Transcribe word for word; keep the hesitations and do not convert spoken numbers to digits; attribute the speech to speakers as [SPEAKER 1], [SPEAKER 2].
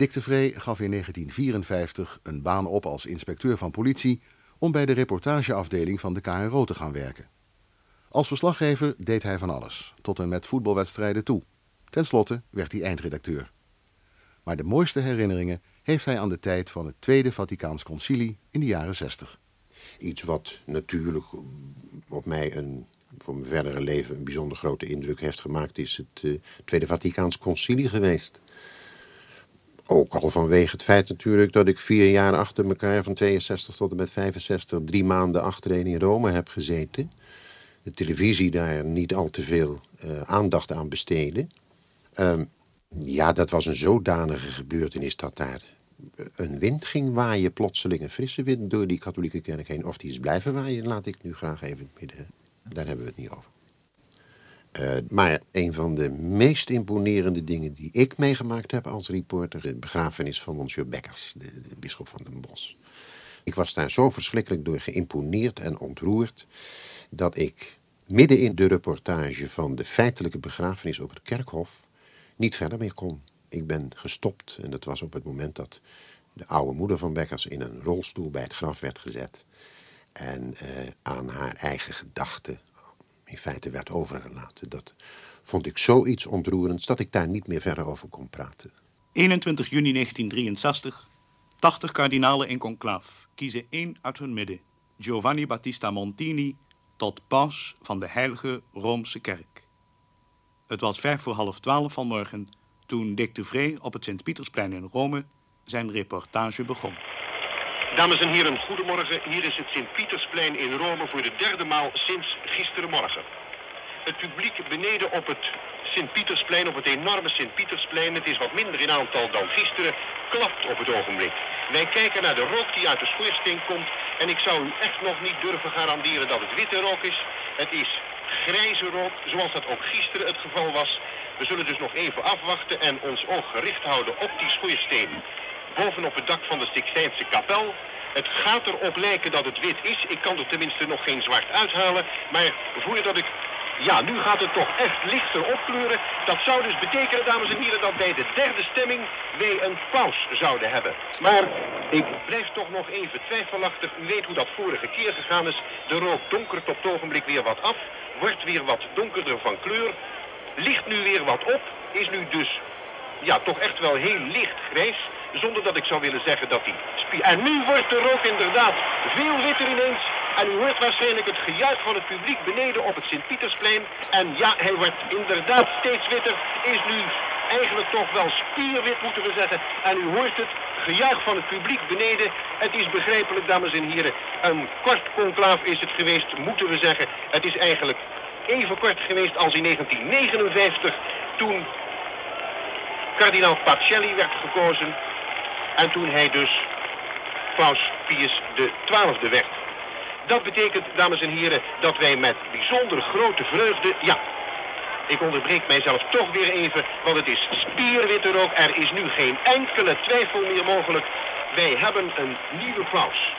[SPEAKER 1] Dick de Vree gaf in negentien vierenvijftig een baan op als inspecteur van politie om bij de reportageafdeling van de K R O te gaan werken. Als verslaggever deed hij van alles, tot en met voetbalwedstrijden toe. Ten slotte werd hij eindredacteur. Maar de mooiste herinneringen heeft hij aan de tijd van het Tweede Vaticaans Concilie in de jaren zestig.
[SPEAKER 2] Iets wat natuurlijk op mij een, voor mijn verdere leven een bijzonder grote indruk heeft gemaakt, is het uh, Tweede Vaticaans Concilie geweest. Ook al vanwege het feit natuurlijk dat ik vier jaar achter elkaar, van tweeënzestig tot en met vijfenzestig, drie maanden achtereen in Rome heb gezeten. De televisie daar niet al te veel uh, aandacht aan besteedde. Um, ja, dat was een zodanige gebeurtenis dat daar een wind ging waaien, plotseling een frisse wind door die katholieke kerk heen. Of die is blijven waaien, laat ik nu graag even midden. Daar hebben we het niet over. Uh, maar een van de meest imponerende dingen die ik meegemaakt heb als reporter, de begrafenis van monsieur Bekkers, de, de bisschop van Den Bosch. Ik was daar zo verschrikkelijk door geïmponeerd en ontroerd dat ik midden in de reportage van de feitelijke begrafenis op het kerkhof niet verder meer kon. Ik ben gestopt en dat was op het moment dat de oude moeder van Bekkers in een rolstoel bij het graf werd gezet en uh, aan haar eigen gedachten in feite werd overgelaten. Dat vond ik zoiets ontroerends dat ik daar niet meer verder over kon praten.
[SPEAKER 3] eenentwintig juni negentien drieënzestig. tachtig kardinalen in conclaaf kiezen één uit hun midden, Giovanni Battista Montini, tot paus van de Heilige Roomse Kerk. Het was vijf voor half twaalf vanmorgen toen Dick de Vree op het Sint-Pietersplein in Rome zijn reportage begon.
[SPEAKER 4] Dames en heren, goedemorgen. Hier is het Sint-Pietersplein in Rome voor de derde maal sinds gisterenmorgen. Het publiek beneden op het Sint-Pietersplein, op het enorme Sint-Pietersplein, het is wat minder in aantal dan gisteren, klapt op het ogenblik. Wij kijken naar de rook die uit de schoorsteen komt en ik zou u echt nog niet durven garanderen dat het witte rook is. Het is grijze rook, zoals dat ook gisteren het geval was. We zullen dus nog even afwachten en ons oog gericht houden op die schoorsteen bovenop het dak van de Sixtijnse kapel. Het gaat erop lijken dat het wit is. Ik kan er tenminste nog geen zwart uithalen. Maar voordat ik... Ja, nu gaat het toch echt lichter opkleuren. Dat zou dus betekenen, dames en heren, dat bij de derde stemming wij een paus zouden hebben. Maar ik blijf toch nog even twijfelachtig. U weet hoe dat vorige keer gegaan is. De rook donkert op het ogenblik weer wat af. Wordt weer wat donkerder van kleur. Ligt nu weer wat op. Is nu dus, ja, toch echt wel heel licht grijs. Zonder dat ik zou willen zeggen dat hij spie... En nu wordt de rook inderdaad veel witter ineens. En u hoort waarschijnlijk het gejuich van het publiek beneden op het Sint-Pietersplein. En ja, hij wordt inderdaad steeds witter. Is nu eigenlijk toch wel spierwit, moeten we zeggen. En u hoort het gejuich van het publiek beneden. Het is begrijpelijk, dames en heren. Een kort conclaaf is het geweest, moeten we zeggen. Het is eigenlijk even kort geweest als in negentien negenenvijftig... toen kardinaal Pacelli werd gekozen. En toen hij dus paus Pius de twaalfde werd. Dat betekent, dames en heren, dat wij met bijzonder grote vreugde... Ja, ik onderbreek mijzelf toch weer even, want het is spierwitte rook. Er is nu geen enkele twijfel meer mogelijk. Wij hebben een nieuwe paus.